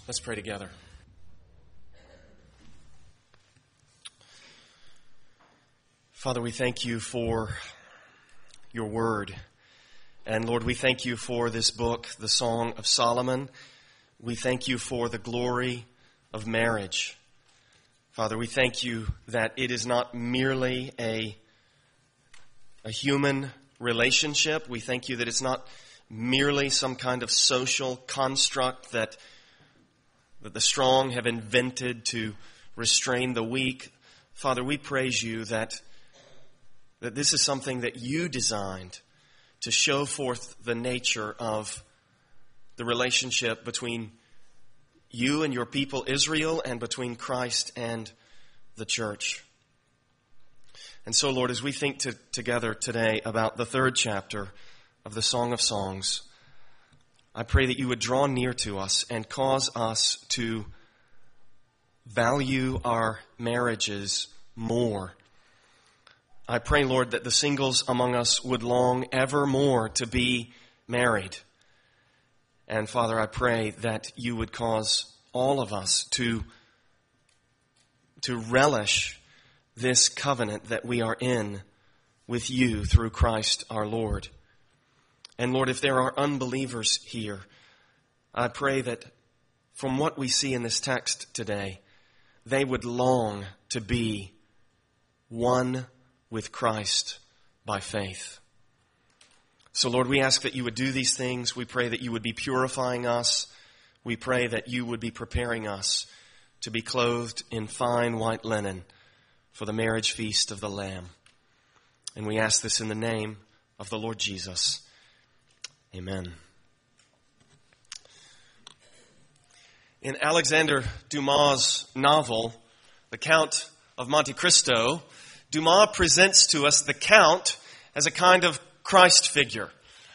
Let's pray together. Father, we thank you for your word. And Lord, we thank you for this book, the Song of Solomon. We thank you for the glory of marriage. Father, we thank you that it is not merely a human relationship. We thank you that it's not merely some kind of social construct that the strong have invented to restrain the weak. Father, we praise you that this is something that you designed to show forth the nature of the relationship between you and your people Israel and between Christ and the church. And so, Lord, as we think together today about the third chapter of the Song of Songs, I pray that you would draw near to us and cause us to value our marriages more. I pray, Lord, that the singles among us would long ever more to be married. And Father, I pray that you would cause all of us to relish this covenant that we are in with you through Christ our Lord. And Lord, if there are unbelievers here, I pray that from what we see in this text today, they would long to be one with Christ by faith. So Lord, we ask that you would do these things. We pray that you would be purifying us. We pray that you would be preparing us to be clothed in fine white linen for the marriage feast of the Lamb. And we ask this in the name of the Lord Jesus. Amen. In Alexander Dumas' novel, The Count of Monte Cristo, Dumas presents to us the Count as a kind of Christ figure.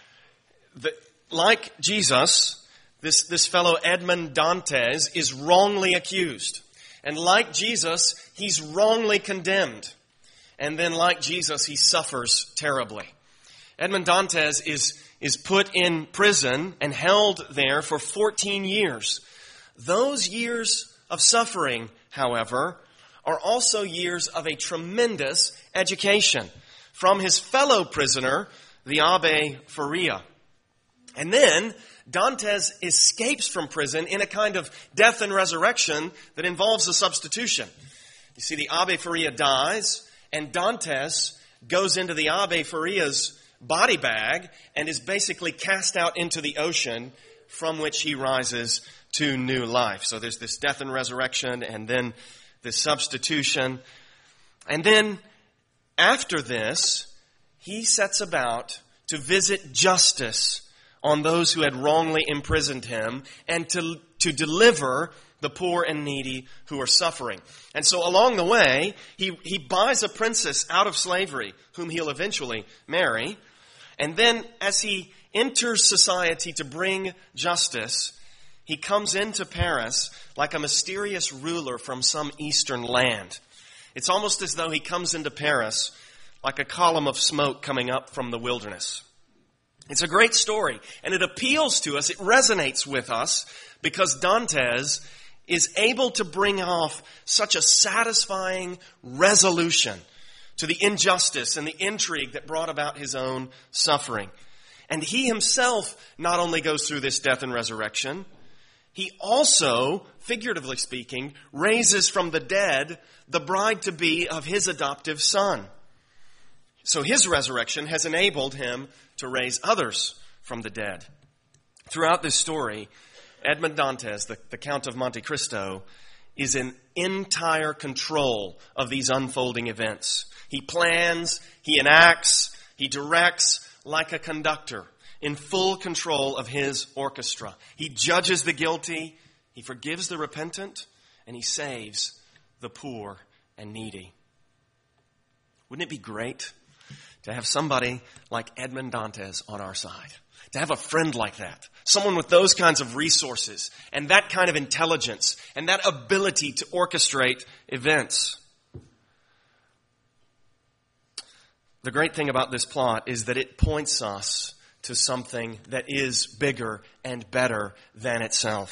Like Jesus, this fellow Edmond Dantes is wrongly accused. And like Jesus, he's wrongly condemned. And then like Jesus, he suffers terribly. Edmond Dantes is put in prison and held there for 14 years. Those years of suffering, however, are also years of a tremendous education from his fellow prisoner, the Abbe Faria. And then Dantes escapes from prison in a kind of death and resurrection that involves a substitution. You see, the Abbe Faria dies, and Dantes goes into the Abbe Faria's body bag and is basically cast out into the ocean, from which he rises to new life. So there's this death and resurrection, and then this substitution. And then after this, he sets about to visit justice on those who had wrongly imprisoned him and to deliver the poor and needy who are suffering. And so along the way, he buys a princess out of slavery, whom he'll eventually marry. And then as he enters society to bring justice, he comes into Paris like a mysterious ruler from some eastern land. It's almost as though he comes into Paris like a column of smoke coming up from the wilderness. It's a great story, and it appeals to us, it resonates with us, because Dantes is able to bring off such a satisfying resolution to the injustice and the intrigue that brought about his own suffering. And he himself not only goes through this death and resurrection, he also, figuratively speaking, raises from the dead the bride-to-be of his adoptive son. So his resurrection has enabled him to raise others from the dead. Throughout this story, Edmond Dantes, the Count of Monte Cristo, is in entire control of these unfolding events. He plans, he enacts, he directs like a conductor, in full control of his orchestra. He judges the guilty, he forgives the repentant, and he saves the poor and needy. Wouldn't it be great to have somebody like Edmond Dantes on our side? To have a friend like that. Someone with those kinds of resources and that kind of intelligence and that ability to orchestrate events. The great thing about this plot is that it points us to something that is bigger and better than itself.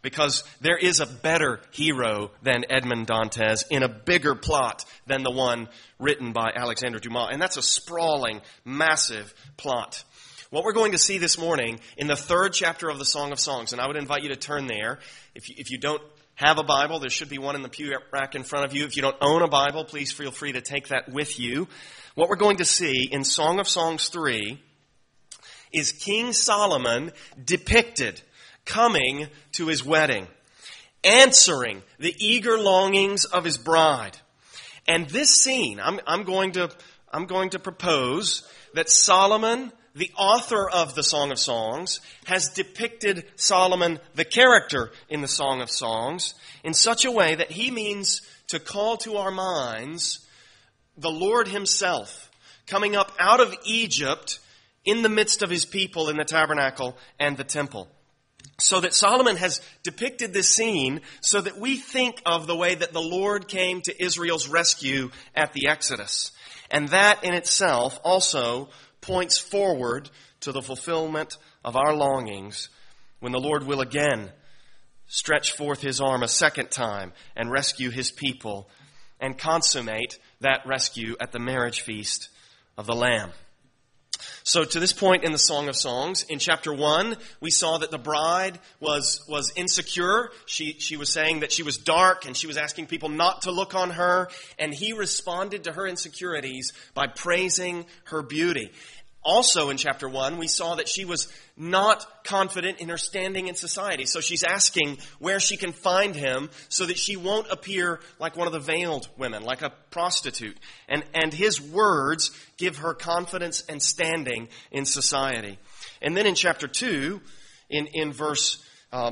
because there is a better hero than Edmond Dantes in a bigger plot than the one written by Alexandre Dumas. And that's a sprawling, massive plot. What we're going to see this morning in the 3rd chapter of the Song of Songs, and I would invite you to turn there. If you don't have a Bible, there should be one in the pew rack in front of you. If you don't own a Bible, please feel free to take that with you. What we're going to see in Song of Songs 3 is King Solomon depicted coming to his wedding, answering the eager longings of his bride. And this scene, I'm going to propose that Solomon, the author of the Song of Songs, has depicted Solomon, the character in the Song of Songs, in such a way that he means to call to our minds the Lord himself coming up out of Egypt in the midst of his people in the tabernacle and the temple. So that Solomon has depicted this scene so that we think of the way that the Lord came to Israel's rescue at the Exodus. And that in itself also points forward to the fulfillment of our longings when the Lord will again stretch forth his arm a second time and rescue his people and consummate that rescue at the marriage feast of the Lamb. So to this point in the Song of Songs, in chapter 1, we saw that the bride was insecure. She was saying that she was dark and she was asking people not to look on her. And he responded to her insecurities by praising her beauty. Also in chapter 1, we saw that she was not confident in her standing in society. So she's asking where she can find him so that she won't appear like one of the veiled women, like a prostitute. And his words give her confidence and standing in society. And then in chapter 2, in verses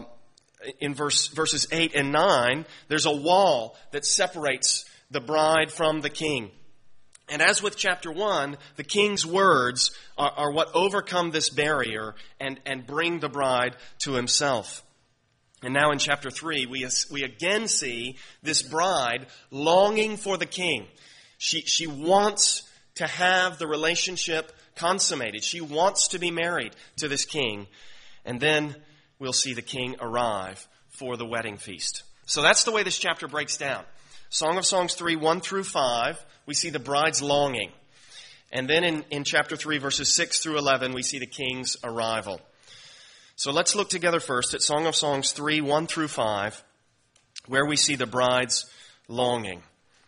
8 and 9, there's a wall that separates the bride from the king. And as with chapter 1, the king's words are what overcome this barrier and bring the bride to himself. And now in chapter 3, we again see this bride longing for the king. She wants to have the relationship consummated. She wants to be married to this king. And then we'll see the king arrive for the wedding feast. So that's the way this chapter breaks down. Song of Songs 3, 1 through 5, we see the bride's longing. And then in chapter 3, verses 6 through 11, we see the king's arrival. So let's look together first at Song of Songs 3, 1 through 5, where we see the bride's longing.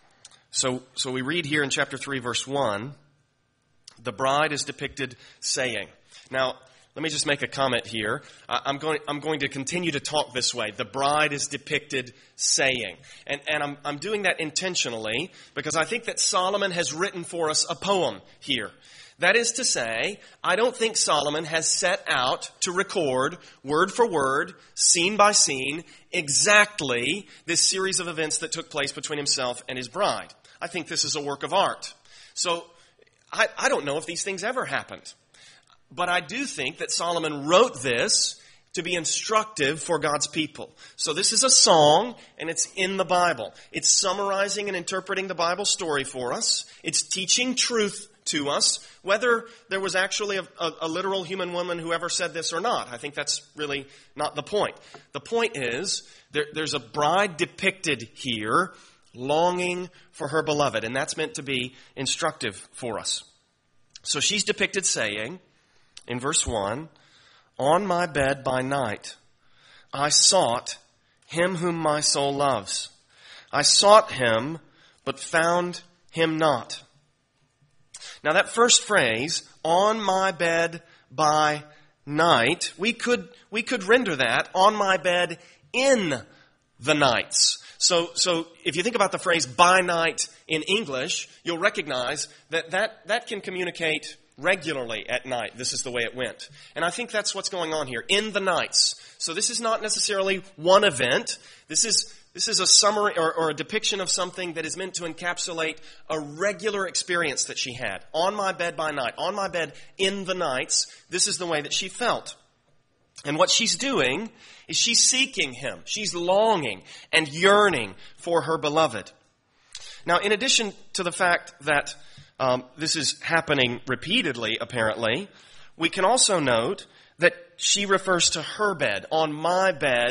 So we read here in chapter 3, verse 1, the bride is depicted saying. Now, let me just make a comment here. I'm going to continue to talk this way. The bride is depicted saying. And I'm doing that intentionally because I think that Solomon has written for us a poem here. That is to say, I don't think Solomon has set out to record, word for word, scene by scene, exactly this series of events that took place between himself and his bride. I think this is a work of art. So I don't know if these things ever happened. But I do think that Solomon wrote this to be instructive for God's people. So this is a song, and it's in the Bible. It's summarizing and interpreting the Bible story for us. It's teaching truth to us, whether there was actually a literal human woman who ever said this or not. I think that's really not the point. The point is, there's a bride depicted here longing for her beloved, and that's meant to be instructive for us. So she's depicted saying, in verse 1, "On my bed by night, I sought him whom my soul loves. I sought him, but found him not." Now that first phrase, "on my bed by night," we could render that, "on my bed in the nights." So if you think about the phrase "by night" in English, you'll recognize that can communicate regularly at night. This is the way it went. And I think that's what's going on here. In the nights. So this is not necessarily one event. This is a summary or a depiction of something that is meant to encapsulate a regular experience that she had. On my bed by night. On my bed in the nights. This is the way that she felt. And what she's doing is she's seeking him. She's longing and yearning for her beloved. Now, in addition to the fact that this is happening repeatedly, apparently, we can also note that she refers to her bed, on my bed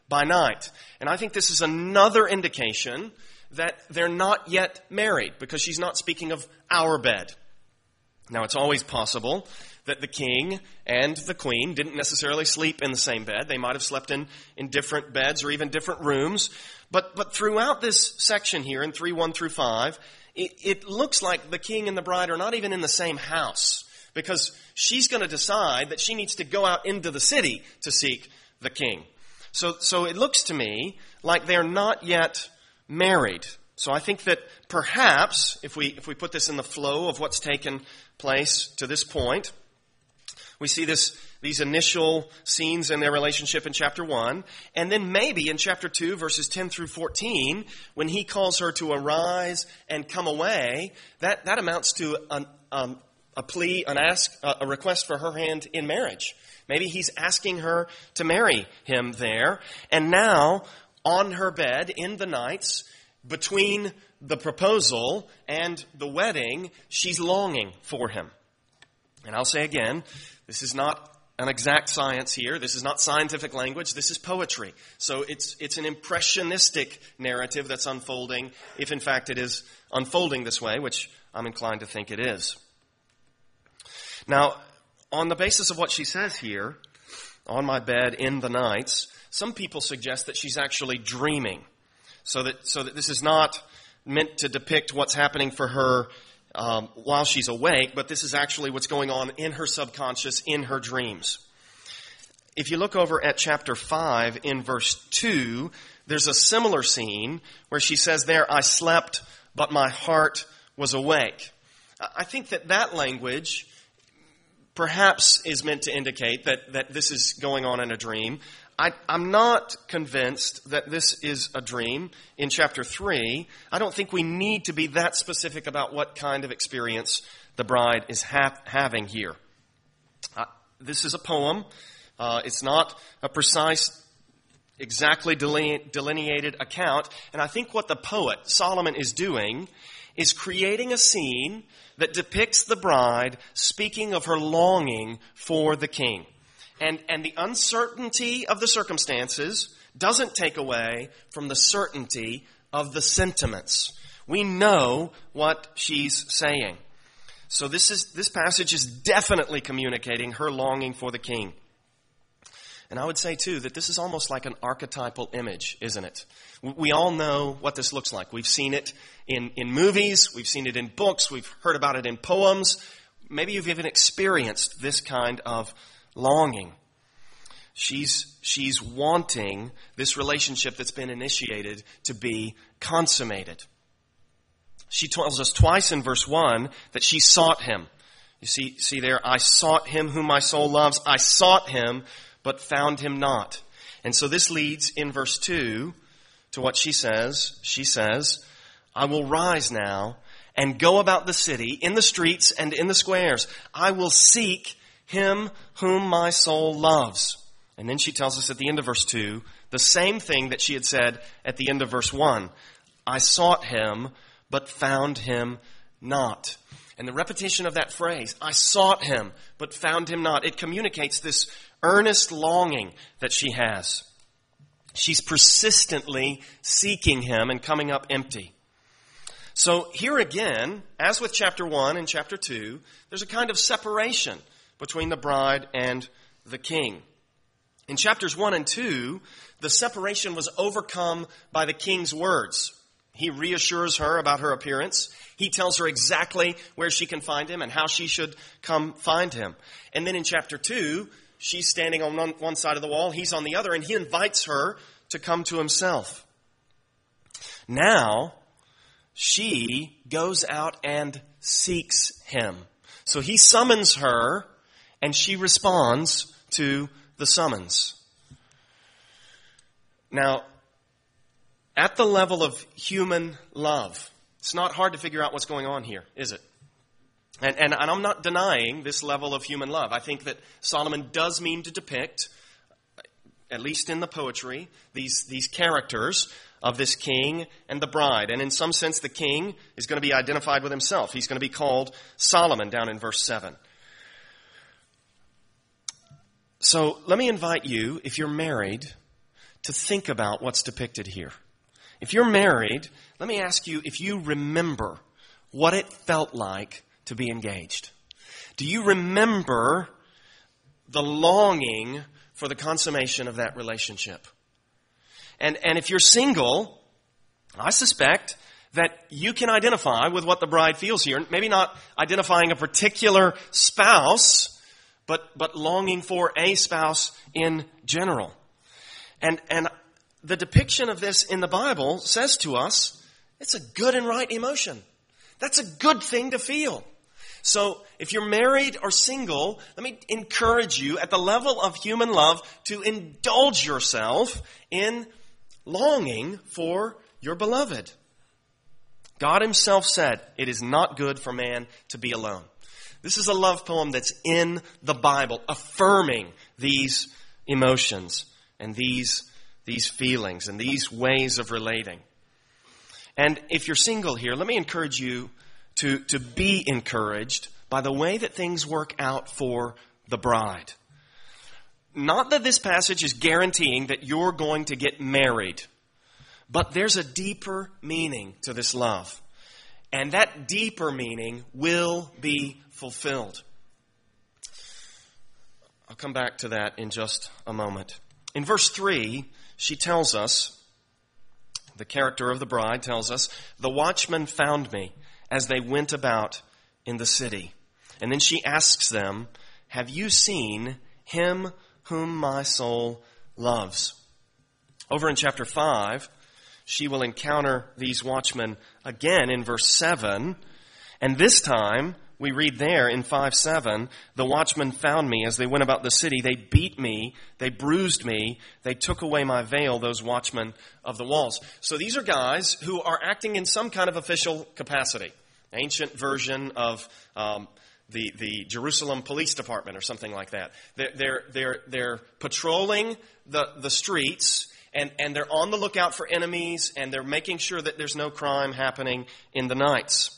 by night. And I think this is another indication that they're not yet married, because she's not speaking of our bed. Now, it's always possible that the king and the queen didn't necessarily sleep in the same bed. They might have slept in different beds or even different rooms. But throughout this section here in 3:1 through 5, it looks like the king and the bride are not even in the same house, because she's going to decide that she needs to go out into the city to seek the king. So it looks to me like they're not yet married. So I think that perhaps, if we put this in the flow of what's taken place to this point, we see these initial scenes in their relationship in chapter 1, and then maybe in chapter 2, verses 10 through 14, when he calls her to arise and come away, that amounts to a plea, a request for her hand in marriage. Maybe he's asking her to marry him there. And now, on her bed in the nights, between the proposal and the wedding, she's longing for him. And I'll say again, this is not an exact science here. This is not scientific language. This is poetry. So it's an impressionistic narrative that's unfolding, if in fact it is unfolding this way, which I'm inclined to think it is. Now, on the basis of what she says here, on my bed in the nights, some people suggest that she's actually dreaming. So that this is not meant to depict what's happening for her while she's awake, but this is actually what's going on in her subconscious, in her dreams. If you look over at chapter 5 in verse 2, there's a similar scene where she says there, I slept, but my heart was awake. I think that language perhaps is meant to indicate that this is going on in a dream. I'm not convinced that this is a dream in chapter 3. I don't think we need to be that specific about what kind of experience the bride is having here. This is a poem. It's not a precise, exactly delineated account. And I think what the poet, Solomon, is doing is creating a scene that depicts the bride speaking of her longing for the king. And the uncertainty of the circumstances doesn't take away from the certainty of the sentiments. We know what she's saying. So this passage is definitely communicating her longing for the king. And I would say, too, that this is almost like an archetypal image, isn't it? We all know what this looks like. We've seen it in movies. We've seen it in books. We've heard about it in poems. Maybe you've even experienced this kind of longing. She's wanting this relationship that's been initiated to be consummated. She tells us twice in verse 1 that she sought him. You see there, I sought him whom my soul loves. I sought him, but found him not. And so this leads in verse 2 to what she says. She says, I will rise now and go about the city, in the streets and in the squares. I will seek him whom my soul loves. And then she tells us at the end of verse 2, the same thing that she had said at the end of verse 1. I sought him, but found him not. And the repetition of that phrase, I sought him, but found him not, it communicates this earnest longing that she has. She's persistently seeking him and coming up empty. So here again, as with chapter 1 and chapter 2, there's a kind of separation between the bride and the king. In chapters 1 and 2, the separation was overcome by the king's words. He reassures her about her appearance. He tells her exactly where she can find him and how she should come find him. And then in chapter 2, she's standing on one side of the wall, he's on the other, and he invites her to come to himself. Now, she goes out and seeks him. So he summons her, and she responds to the summons. Now, at the level of human love, it's not hard to figure out what's going on here, is it? And I'm not denying this level of human love. I think that Solomon does mean to depict, at least in the poetry, these characters of this king and the bride. And in some sense, the king is going to be identified with himself. He's going to be called Solomon down in verse 7. So let me invite you, if you're married, to think about what's depicted here. If you're married, let me ask you if you remember what it felt like to be engaged. Do you remember the longing for the consummation of that relationship? And if you're single, I suspect that you can identify with what the bride feels here. Maybe not identifying a particular spouse, but longing for a spouse in general. And the depiction of this in the Bible says to us, it's a good and right emotion. That's a good thing to feel. So if you're married or single, let me encourage you at the level of human love to indulge yourself in longing for your beloved. God himself said, it is not good for man to be alone. This is a love poem that's in the Bible, affirming these emotions and these feelings and these ways of relating. And if you're single here, let me encourage you to be encouraged by the way that things work out for the bride. Not that this passage is guaranteeing that you're going to get married, but there's a deeper meaning to this love. And that deeper meaning will be fulfilled. I'll come back to that in just a moment. In verse 3, she tells us, the character of the bride tells us, the watchmen found me as they went about in the city. And then she asks them, have you seen him whom my soul loves? Over in chapter 5, she will encounter these watchmen again in verse 7. And this time, we read there in 5:7, the watchmen found me as they went about the city. They beat me, they bruised me, they took away my veil, those watchmen of the walls. So these are guys who are acting in some kind of official capacity. Ancient version of the Jerusalem Police Department or something like that. They're patrolling the streets, and they're on the lookout for enemies, and they're making sure that there's no crime happening in the nights.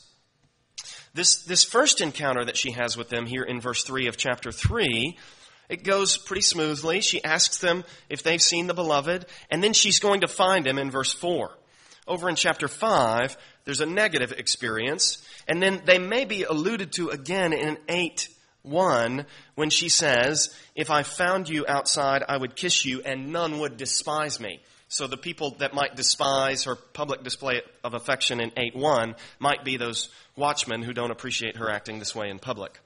This first encounter that she has with them here in verse 3 of chapter 3, it goes pretty smoothly. She asks them if they've seen the beloved, and then she's going to find him in verse 4. Over in chapter 5, there's a negative experience, and then they may be alluded to again in 8:1 when she says, if I found you outside, I would kiss you, and none would despise me. So the people that might despise her public display of affection in 8:1 might be those watchmen who don't appreciate her acting this way in public.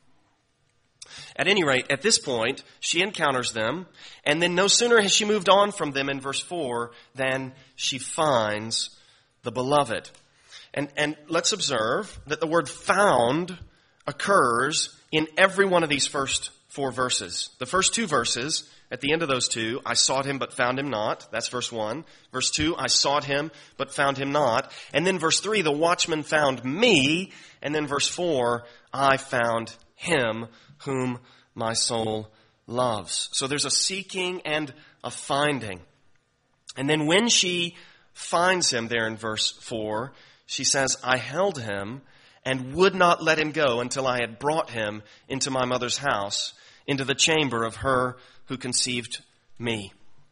At any rate, at this point, she encounters them, and then no sooner has she moved on from them in verse 4 than she finds the beloved. And let's observe that the word found occurs in every one of these first 4 verses. The first 2 verses, at the end of those 2, I sought him but found him not. That's verse 1. Verse 2, I sought him but found him not. And then verse 3, the watchman found me. And then verse 4, I found him whom my soul loves. So there's a seeking and a finding. And then when she finds him there in verse 4, she says, I held him and would not let him go until I had brought him into my mother's house, into the chamber of her who conceived me.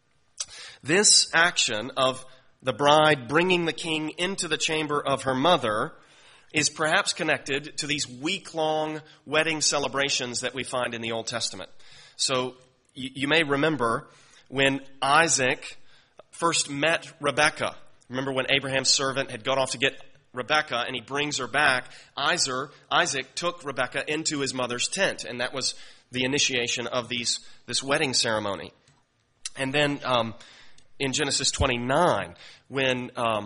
This action of the bride bringing the king into the chamber of her mother is perhaps connected to these week-long wedding celebrations that we find in the Old Testament. So you may remember when Isaac first met Rebekah. Remember when Abraham's servant had gone off to get Rebekah and he brings her back, Isaac took Rebekah into his mother's tent, and that was the initiation of this wedding ceremony. And then in Genesis 29, when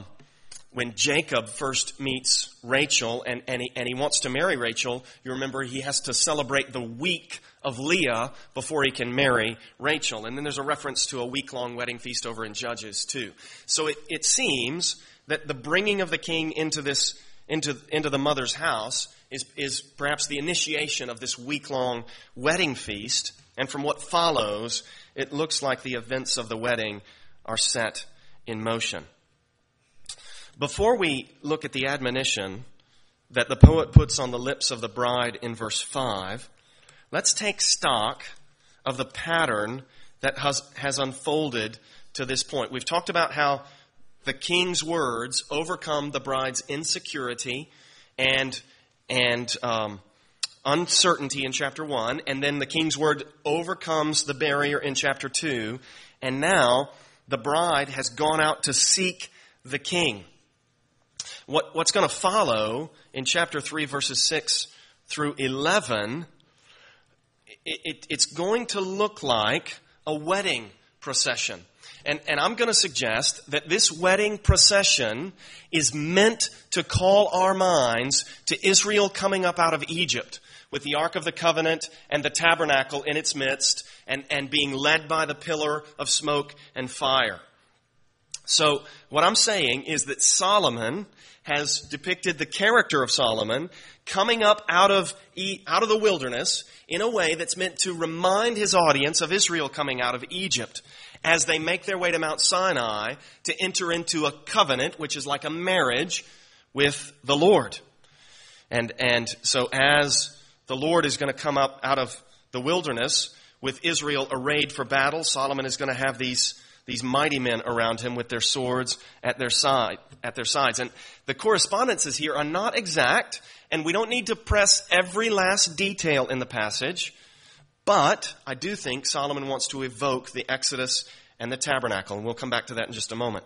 Jacob first meets Rachel and he wants to marry Rachel, you remember he has to celebrate the week of Leah before he can marry Rachel. And then there's a reference to a week-long wedding feast over in Judges too. So it seems that the bringing of the king into the mother's house is perhaps the initiation of this week-long wedding feast. And from what follows, it looks like the events of the wedding are set in motion. Before we look at the admonition that the poet puts on the lips of the bride in verse 5, let's take stock of the pattern that has unfolded to this point. We've talked about how the king's words overcome the bride's insecurity and uncertainty in chapter 1, and then the king's word overcomes the barrier in chapter 2, and now the bride has gone out to seek the king. What's going to follow in chapter 3, verses 6 through 11, it's going to look like a wedding procession. And I'm going to suggest that this wedding procession is meant to call our minds to Israel coming up out of Egypt with the Ark of the Covenant and the tabernacle in its midst and being led by the pillar of smoke and fire. So what I'm saying is that Solomon has depicted the character of Solomon coming up out of the wilderness in a way that's meant to remind his audience of Israel coming out of Egypt as they make their way to Mount Sinai to enter into a covenant, which is like a marriage with the Lord. And so as the Lord is going to come up out of the wilderness with Israel arrayed for battle, Solomon is going to have these mighty men around him with their swords at their sides. And the correspondences here are not exact, and we don't need to press every last detail in the passage, but I do think Solomon wants to evoke the Exodus and the tabernacle, and we'll come back to that in just a moment.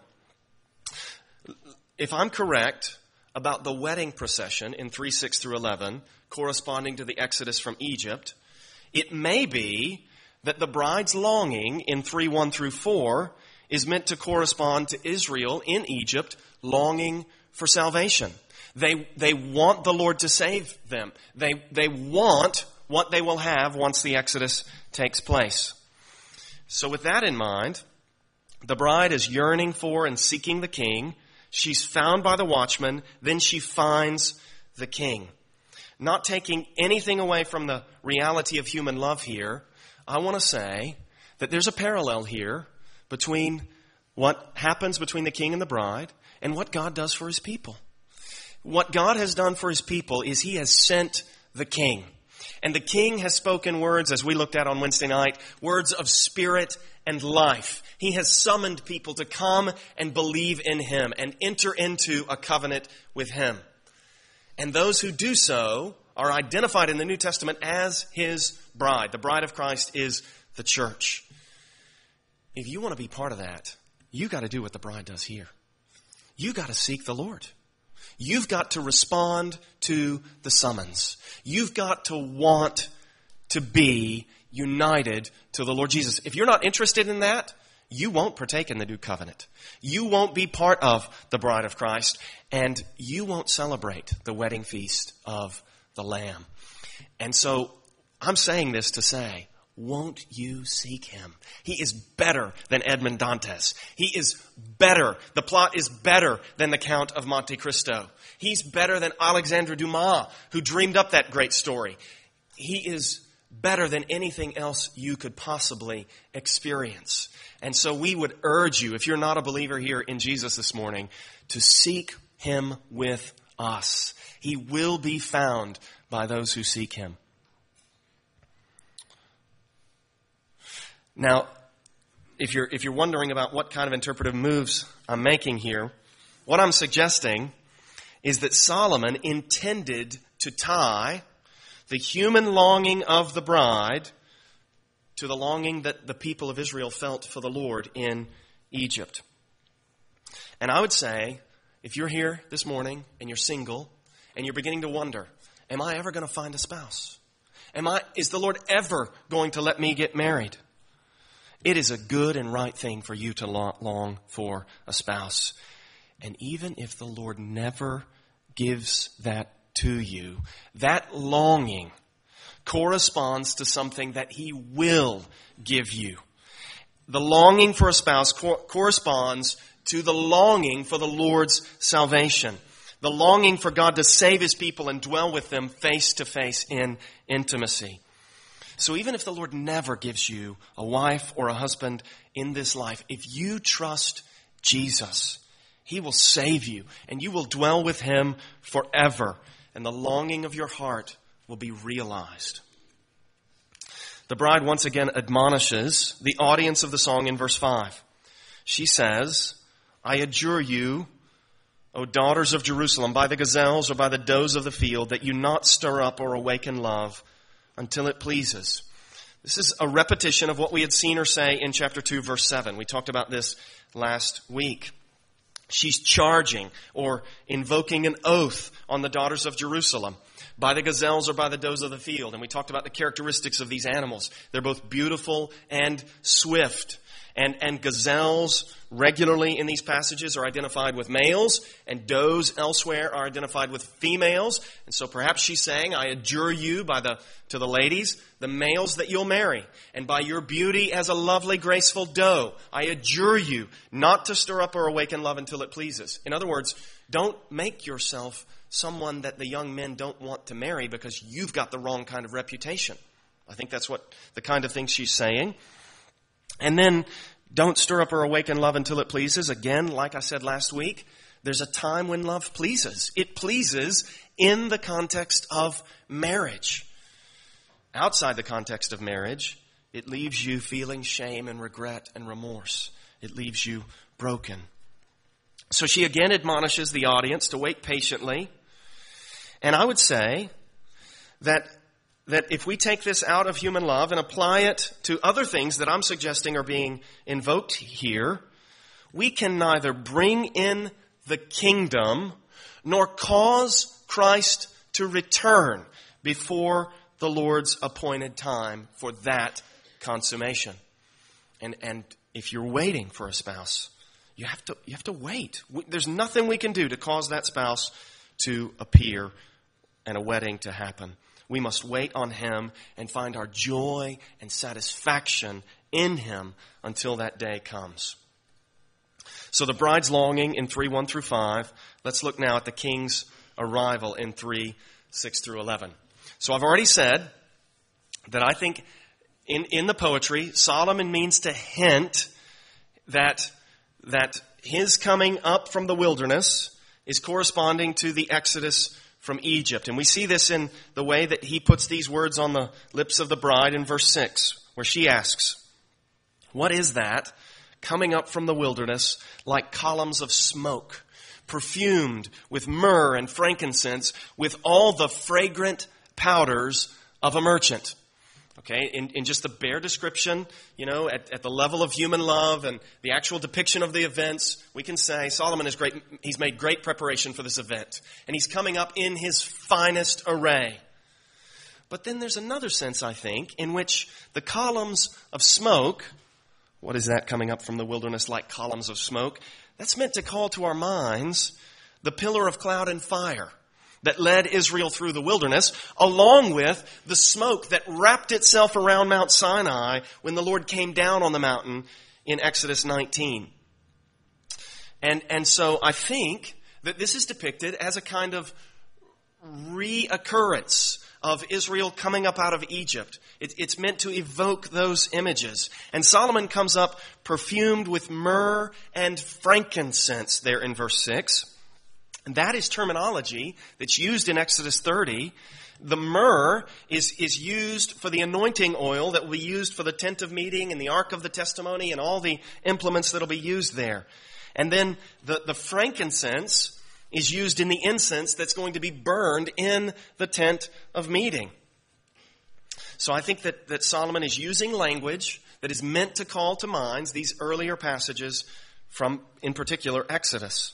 If I'm correct about the wedding procession in 3:6 through 11, corresponding to the Exodus from Egypt, it may be that the bride's longing in 3:1 through 4 is meant to correspond to Israel in Egypt longing for salvation. They want the Lord to save them. They want what they will have once the Exodus takes place. So with that in mind, the bride is yearning for and seeking the king. She's found by the watchman. Then she finds the king. Not taking anything away from the reality of human love here, I want to say that there's a parallel here between what happens between the king and the bride and what God does for his people. What God has done for his people is he has sent the king. And the king has spoken words, as we looked at on Wednesday night, words of spirit and life. He has summoned people to come and believe in him and enter into a covenant with him. And those who do so are identified in the New Testament as his bride. The bride of Christ is the church. If you want to be part of that, you got to do what the bride does here. You got to seek the Lord. You've got to respond to the summons. You've got to want to be united to the Lord Jesus. If you're not interested in that, you won't partake in the new covenant. You won't be part of the bride of Christ, and you won't celebrate the wedding feast of the Lamb. And so I'm saying this to say, won't you seek him? He is better than Edmond Dantes. He is better. The plot is better than the Count of Monte Cristo. He's better than Alexandre Dumas, who dreamed up that great story. He is better than anything else you could possibly experience. And so we would urge you, if you're not a believer here in Jesus this morning, to seek him with us. He will be found by those who seek him. Now, if you're wondering about what kind of interpretive moves I'm making here, what I'm suggesting is that Solomon intended to tie the human longing of the bride to the longing that the people of Israel felt for the Lord in Egypt. And I would say, if you're here this morning and you're single and you're beginning to wonder, am I ever going to find a spouse? Is the Lord ever going to let me get married? It is a good and right thing for you to long for a spouse. And even if the Lord never gives that to you, that longing corresponds to something that he will give you. The longing for a spouse corresponds to the longing for the Lord's salvation. The longing for God to save his people and dwell with them face to face in intimacy. So even if the Lord never gives you a wife or a husband in this life, if you trust Jesus, he will save you and you will dwell with him forever. And the longing of your heart will be realized. The bride once again admonishes the audience of the song in verse 5. she says, I adjure you, O daughters of Jerusalem, by the gazelles or by the does of the field, that you not stir up or awaken love until it pleases. This is a repetition of what we had seen her say in chapter 2, verse 7. We talked about this last week. She's charging or invoking an oath on the daughters of Jerusalem by the gazelles or by the does of the field. And we talked about the characteristics of these animals. They're both beautiful and swift. And gazelles regularly in these passages are identified with males, and does elsewhere are identified with females. And so perhaps she's saying, I adjure you to the ladies, the males that you'll marry, and by your beauty as a lovely, graceful doe, I adjure you not to stir up or awaken love until it pleases. In other words, don't make yourself someone that the young men don't want to marry because you've got the wrong kind of reputation. I think that's what the kind of thing she's saying. And then, don't stir up or awaken love until it pleases. Again, like I said last week, there's a time when love pleases. It pleases in the context of marriage. Outside the context of marriage, it leaves you feeling shame and regret and remorse. It leaves you broken. So she again admonishes the audience to wait patiently. And I would say that if we take this out of human love and apply it to other things that I'm suggesting are being invoked here, we can neither bring in the kingdom nor cause Christ to return before the Lord's appointed time for that consummation. And if you're waiting for a spouse, you have to wait. There's nothing we can do to cause that spouse to appear and a wedding to happen. We must wait on Him and find our joy and satisfaction in Him until that day comes. So the bride's longing in 3:1 through 5. Let's look now at the king's arrival in 3:6 through 11. So I've already said that I think in the poetry, Solomon means to hint that his coming up from the wilderness is corresponding to the Exodus from Egypt. And we see this in the way that he puts these words on the lips of the bride in verse 6, where she asks, what is that coming up from the wilderness like columns of smoke, perfumed with myrrh and frankincense, with all the fragrant powders of a merchant? Okay, in just the bare description, at the level of human love and the actual depiction of the events, we can say Solomon is great. He's made great preparation for this event. And he's coming up in his finest array. But then there's another sense, I think, in which the columns of smoke, what is that coming up from the wilderness like columns of smoke? That's meant to call to our minds the pillar of cloud and fire that led Israel through the wilderness, along with the smoke that wrapped itself around Mount Sinai when the Lord came down on the mountain in Exodus 19. And so I think that this is depicted as a kind of reoccurrence of Israel coming up out of Egypt. It's meant to evoke those images. And Solomon comes up perfumed with myrrh and frankincense there in verse 6. And that is terminology that's used in Exodus 30. The myrrh is used for the anointing oil that will be used for the tent of meeting and the ark of the testimony and all the implements that will be used there. And then the frankincense is used in the incense that's going to be burned in the tent of meeting. So I think that Solomon is using language that is meant to call to mind these earlier passages from, in particular, Exodus.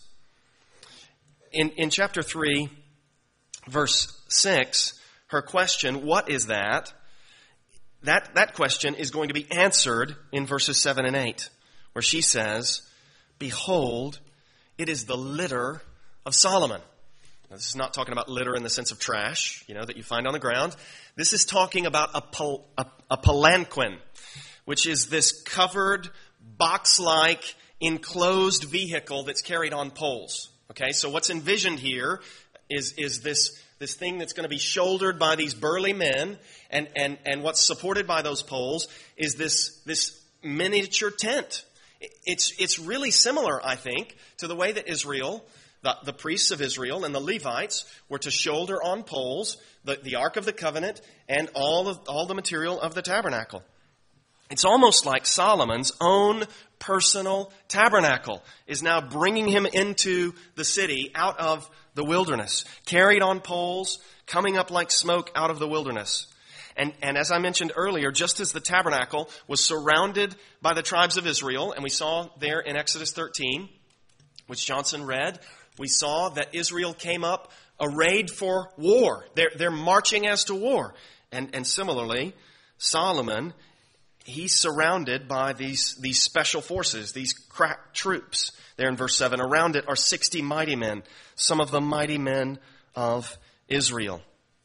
In chapter 3, verse 6, her question, what is that? That question is going to be answered in verses 7 and 8, where she says, behold, it is the litter of Solomon. Now, this is not talking about litter in the sense of trash, that you find on the ground. This is talking about a palanquin, which is this covered, box-like, enclosed vehicle that's carried on poles. Okay, so what's envisioned here is this thing that's going to be shouldered by these burly men, and what's supported by those poles is this miniature tent. It's really similar, I think, to the way that Israel, the priests of Israel and the Levites were to shoulder on poles the Ark of the Covenant and all the material of the tabernacle. It's almost like Solomon's own personal tabernacle is now bringing him into the city out of the wilderness, carried on poles, coming up like smoke out of the wilderness. And as I mentioned earlier, just as the tabernacle was surrounded by the tribes of Israel, and we saw there in Exodus 13, which Johnson read, we saw that Israel came up arrayed for war. They're marching as to war. And similarly, Solomon, he's surrounded by these special forces, these crack troops. There in verse 7, around it are 60 mighty men, some of the mighty men of Israel.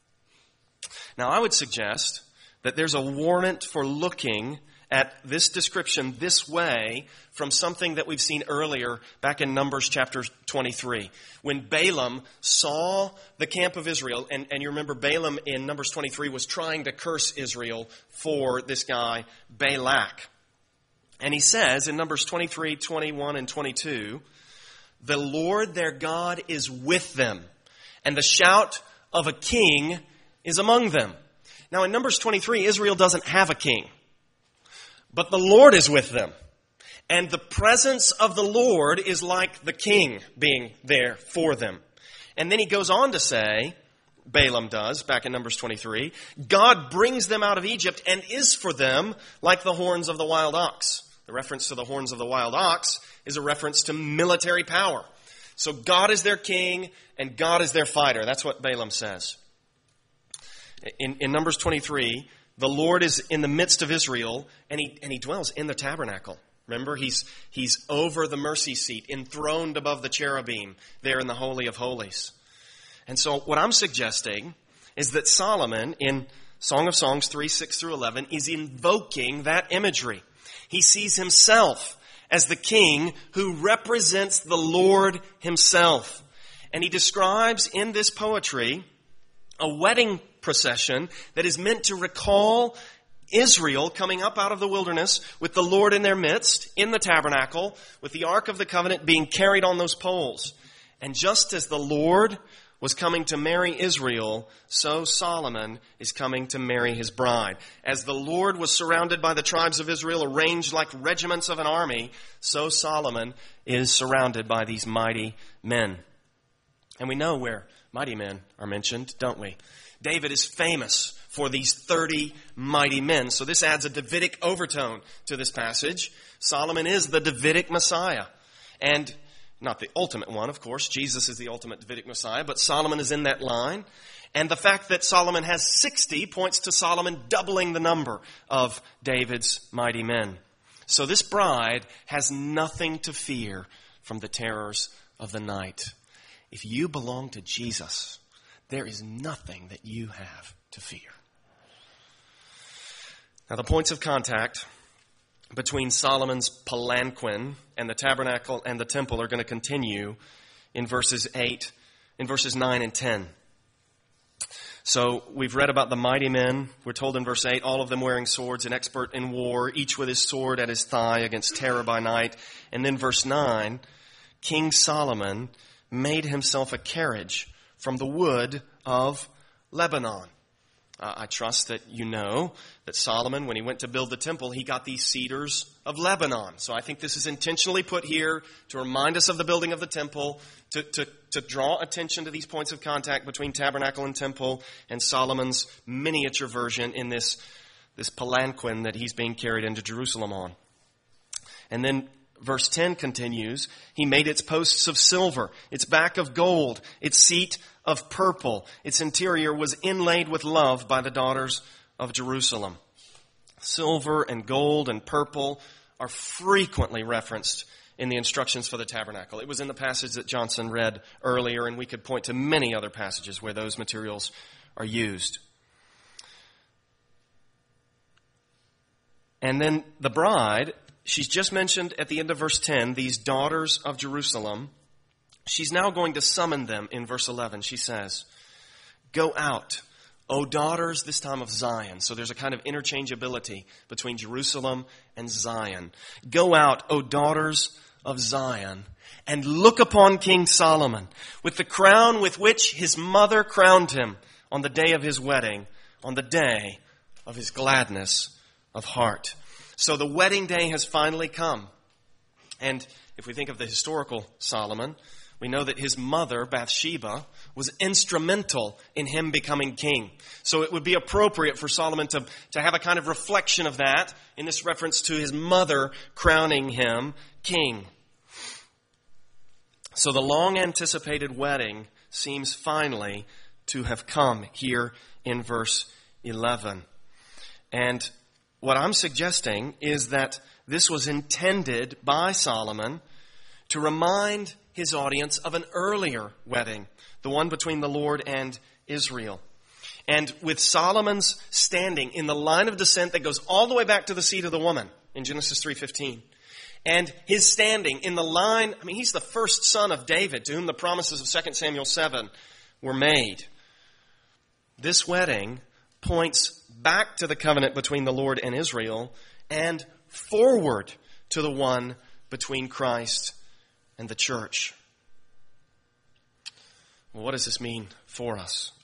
Now, I would suggest that there's a warrant for looking at this description this way from something that we've seen earlier back in Numbers chapter 23. When Balaam saw the camp of Israel, and you remember Balaam in Numbers 23 was trying to curse Israel for this guy Balak. And he says in Numbers 23, 21, and 22, the Lord their God is with them, and the shout of a king is among them. Now in Numbers 23, Israel doesn't have a king. But the Lord is with them. And the presence of the Lord is like the king being there for them. And then he goes on to say, Balaam does, back in Numbers 23, God brings them out of Egypt and is for them like the horns of the wild ox. The reference to the horns of the wild ox is a reference to military power. So God is their king and God is their fighter. That's what Balaam says. In Numbers 23, the Lord is in the midst of Israel, and he dwells in the tabernacle. Remember, he's over the mercy seat, enthroned above the cherubim, there in the Holy of Holies. And so what I'm suggesting is that Solomon, in Song of Songs 3, 6 through 11, is invoking that imagery. He sees himself as the king who represents the Lord himself. And he describes in this poetry a wedding procession that is meant to recall Israel coming up out of the wilderness with the Lord in their midst, in the tabernacle, with the Ark of the Covenant being carried on those poles. And just as the Lord was coming to marry Israel, so Solomon is coming to marry his bride. As the Lord was surrounded by the tribes of Israel, arranged like regiments of an army, so Solomon is surrounded by these mighty men. And we know where mighty men are mentioned, don't we? David is famous for these 30 mighty men. So this adds a Davidic overtone to this passage. Solomon is the Davidic Messiah. And not the ultimate one, of course. Jesus is the ultimate Davidic Messiah, but Solomon is in that line. And the fact that Solomon has 60 points to Solomon doubling the number of David's mighty men. So this bride has nothing to fear from the terrors of the night. If you belong to Jesus, there is nothing that you have to fear. Now, the points of contact between Solomon's palanquin and the tabernacle and the temple are going to continue in verses 9 and 10. So we've read about the mighty men. We're told in verse 8, all of them wearing swords and expert in war, each with his sword at his thigh against terror by night. And then verse 9, King Solomon made himself a carriage from the wood of Lebanon. I trust that you know that Solomon, when he went to build the temple, he got these cedars of Lebanon. So I think this is intentionally put here to remind us of the building of the temple, to draw attention to these points of contact between tabernacle and temple, and Solomon's miniature version in this palanquin that he's being carried into Jerusalem on. And then verse 10 continues, he made its posts of silver, its back of gold, its seat of purple. Its interior was inlaid with love by the daughters of Jerusalem. Silver and gold and purple are frequently referenced in the instructions for the tabernacle. It was in the passage that Johnson read earlier, and we could point to many other passages where those materials are used. And then the bride, she's just mentioned at the end of verse 10, these daughters of Jerusalem. She's now going to summon them in verse 11. She says, go out, O daughters, this time of Zion. So there's a kind of interchangeability between Jerusalem and Zion. Go out, O daughters of Zion, and look upon King Solomon with the crown with which his mother crowned him on the day of his wedding, on the day of his gladness of heart. So the wedding day has finally come. And if we think of the historical Solomon, we know that his mother, Bathsheba, was instrumental in him becoming king. So it would be appropriate for Solomon to have a kind of reflection of that in this reference to his mother crowning him king. So the long-anticipated wedding seems finally to have come here in verse 11. And what I'm suggesting is that this was intended by Solomon to remind his audience of an earlier wedding, the one between the Lord and Israel. And with Solomon's standing in the line of descent that goes all the way back to the seed of the woman in Genesis 3:15, and his standing in the line, he's the first son of David, to whom the promises of 2 Samuel 7 were made. This wedding points back to the covenant between the Lord and Israel and forward to the one between Christ and the church. Well, what does this mean for us?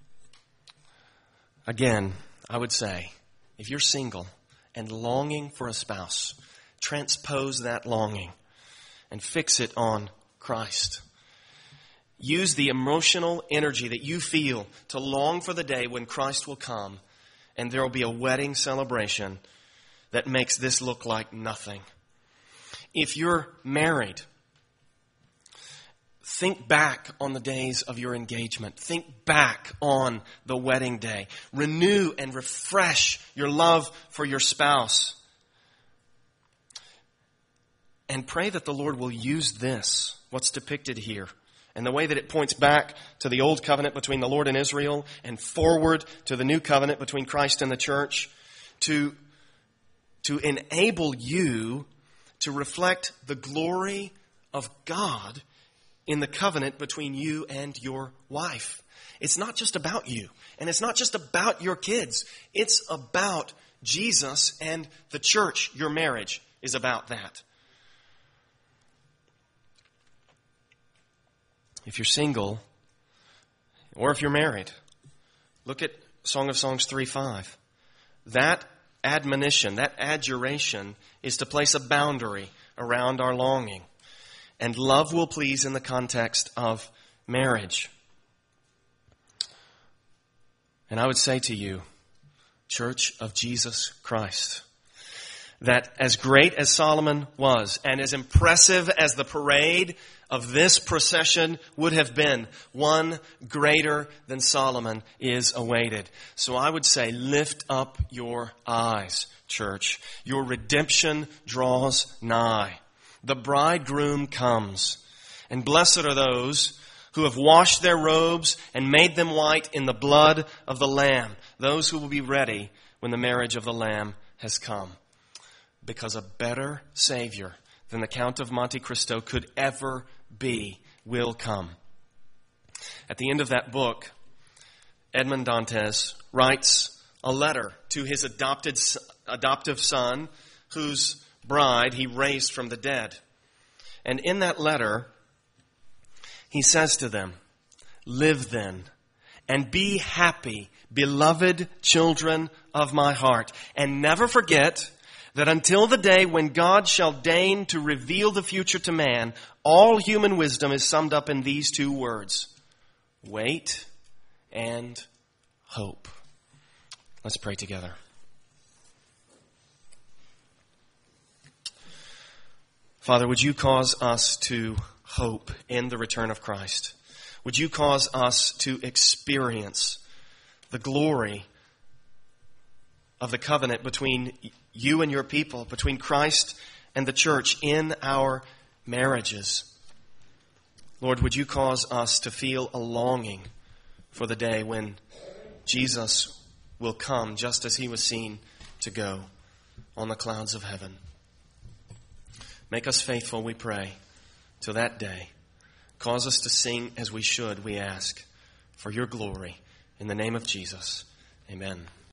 Again, I would say, if you're single and longing for a spouse, transpose that longing and fix it on Christ. Use the emotional energy that you feel to long for the day when Christ will come and there will be a wedding celebration that makes this look like nothing. If you're married, think back on the days of your engagement. Think back on the wedding day. Renew and refresh your love for your spouse. And pray that the Lord will use this, what's depicted here, and the way that it points back to the old covenant between the Lord and Israel and forward to the new covenant between Christ and the church, to enable you to reflect the glory of God in the covenant between you and your wife. It's not just about you, and it's not just about your kids. It's about Jesus and the church. Your marriage is about that. If you're single, or if you're married, look at Song of Songs 3:5. That admonition, that adjuration, is to place a boundary around our longing. And love will please in the context of marriage. And I would say to you, Church of Jesus Christ, that as great as Solomon was, and as impressive as the parade of this procession would have been, one greater than Solomon is awaited. So I would say, lift up your eyes, church. Your redemption draws nigh. The bridegroom comes. And blessed are those who have washed their robes and made them white in the blood of the Lamb. Those who will be ready when the marriage of the Lamb has come. Because a better Savior than the Count of Monte Cristo could ever be will come. At the end of that book, Edmond Dantes writes a letter to his adoptive son, whose bride he raised from the dead. And in that letter, he says to them, "Live then, and be happy, beloved children of my heart, and never forget that until the day when God shall deign to reveal the future to man, all human wisdom is summed up in these two words: wait and hope." Let's pray together. Father, would you cause us to hope in the return of Christ? Would you cause us to experience the glory of the covenant between you and your people, between Christ and the church in our marriages? Lord, would you cause us to feel a longing for the day when Jesus will come just as he was seen to go on the clouds of heaven? Make us faithful, we pray, to that day. Cause us to sing as we should, we ask, for your glory. In the name of Jesus, amen.